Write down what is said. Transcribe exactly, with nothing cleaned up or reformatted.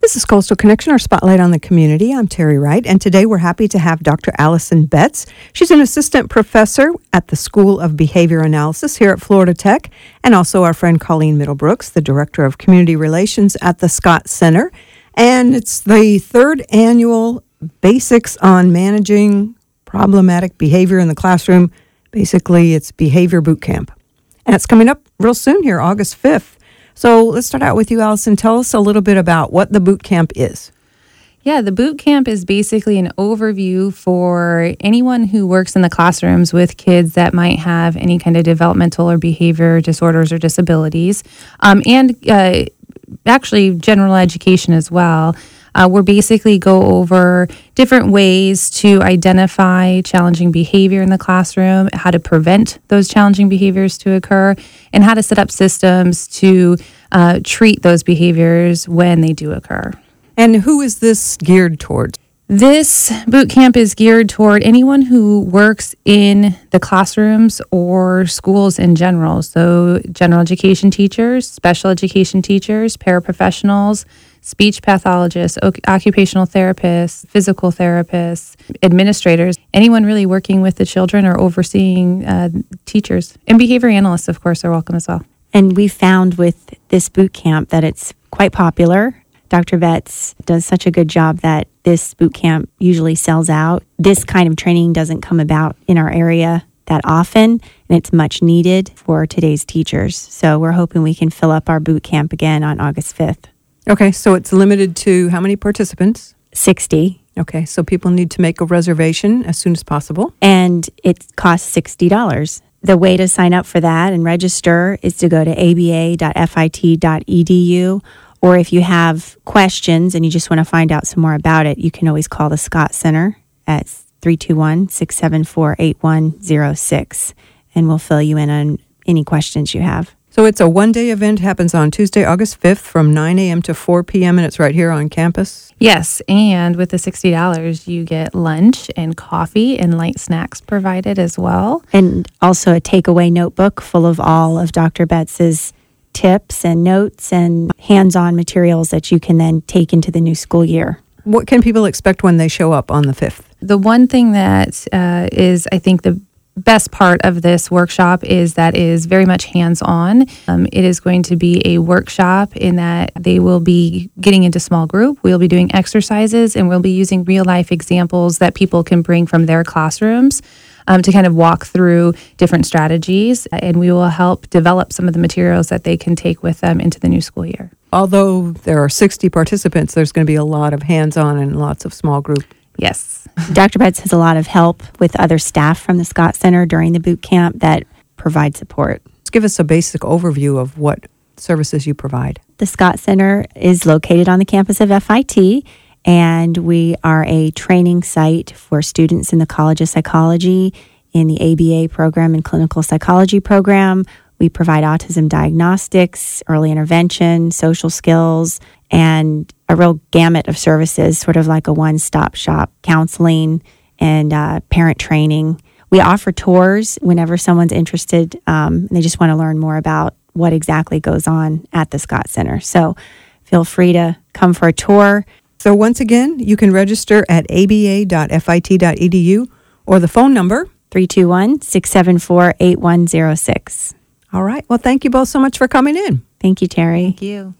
This is Coastal Connection, our spotlight on the community. I'm Terry Wright, and today we're happy to have Doctor Allison Betts. She's an assistant professor at the School of Behavior Analysis here at Florida Tech, and also our friend Colleen Middlebrooks, the Director of Community Relations at the Scott Center. And it's the third annual Basics on Managing Problematic Behavior in the Classroom. Basically, it's Behavior Boot Camp. And it's coming up real soon here, August fifth. So let's start out with you, Allison. Tell us a little bit about what the boot camp is. Yeah, the boot camp is basically an overview for anyone who works in the classrooms with kids that might have any kind of developmental or behavior disorders or disabilities, um, and uh, actually general education as well. Uh, we're basically go over different ways to identify challenging behavior in the classroom, how to prevent those challenging behaviors to occur, and how to set up systems to uh, treat those behaviors when they do occur. And who is this geared towards? This boot camp is geared toward anyone who works in the classrooms or schools in general. So general education teachers, special education teachers, paraprofessionals, speech pathologists, occupational therapists, physical therapists, administrators, anyone really working with the children or overseeing uh, teachers. And behavior analysts, of course, are welcome as well. And we found with this boot camp that it's quite popular. Doctor Betts does such a good job that this boot camp usually sells out. This kind of training doesn't come about in our area that often, and it's much needed for today's teachers. So we're hoping we can fill up our boot camp again on August fifth. Okay, so it's limited to how many participants? sixty. Okay, so people need to make a reservation as soon as possible. And it costs sixty dollars. The way to sign up for that and register is to go to a b a dot f i t dot e d u, or if you have questions and you just want to find out some more about it, you can always call the Scott Center at three two one, six seven four, eight one zero six, and we'll fill you in on any questions you have. So it's a one-day event, happens on Tuesday, August fifth from nine a.m. to four p.m., and it's right here on campus? Yes, and with the sixty dollars, you get lunch and coffee and light snacks provided as well. And also a takeaway notebook full of all of Doctor Betts's tips and notes and hands-on materials that you can then take into the new school year. What can people expect when they show up on the fifth? The one thing that uh, is, I think, the best part of this workshop is that it is very much hands-on. Um, it is going to be a workshop in that they will be getting into small group. We'll be doing exercises, and we'll be using real-life examples that people can bring from their classrooms um, to kind of walk through different strategies, and we will help develop some of the materials that they can take with them into the new school year. Although there are sixty participants, there's going to be a lot of hands-on and lots of small group. Yes. Doctor Betts has a lot of help with other staff from the Scott Center during the boot camp that provide support. Let's give us a basic overview of what services you provide. The Scott Center is located on the campus of F I T, and we are a training site for students in the College of Psychology, in the A B A program and clinical psychology program. We provide autism diagnostics, early intervention, social skills, and a real gamut of services, sort of like a one-stop shop, counseling and uh, parent training. We offer tours whenever someone's interested um, and they just want to learn more about what exactly goes on at the Scott Center. So feel free to come for a tour. So once again, you can register at a b a dot f i t dot e d u or the phone number three two one, six seven four, eight one zero six. All right. Well, thank you both so much for coming in. Thank you, Terry. Thank you.